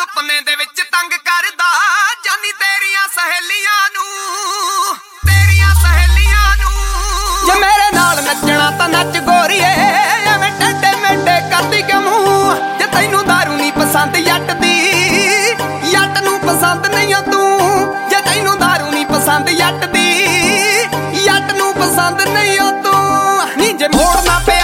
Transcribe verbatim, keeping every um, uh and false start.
ਸੁਪਨੇ ਦੇ ਵਿੱਚ ਤੰਗ ਕਰਦਾ ਜਾਨੀ ਤੇਰੀਆਂ ਸਹੇਲੀਆਂ ਨੂੰ, ਤੇਰੀਆਂ ਸਹੇਲੀਆਂ ਨੂੰ। ਜੇ ਮੇਰੇ ਨਾਲ ਨੱਚਣਾ ਤਾਂ ਨੱਚ ਗੋਰੀਏ, ਐਵੇਂ ਟੇਢੇ ਮੇਢੇ ਕਰਦੀ ਕਿਉਂ ਮੂੰਹ। ਜੇ ਤੈਨੂੰ ਦਾਰੂ ਨਹੀਂ ਪਸੰਦ ਜੱਟ ਦੀ, ਜੱਟ ਨੂੰ ਪਸੰਦ ਨਹੀਂ ਓ ਤੂੰ। ਜੇ ਤੈਨੂੰ ਦਾਰੂ ਨਹੀਂ ਪਸੰਦ ਜੱਟ ਦੀ, ਜੱਟ ਨੂੰ ਪਸੰਦ ਨਹੀਂ ਓ ਤੂੰ। ਨੀ ਜੇ ਮੋੜਨਾ ਪਿਆ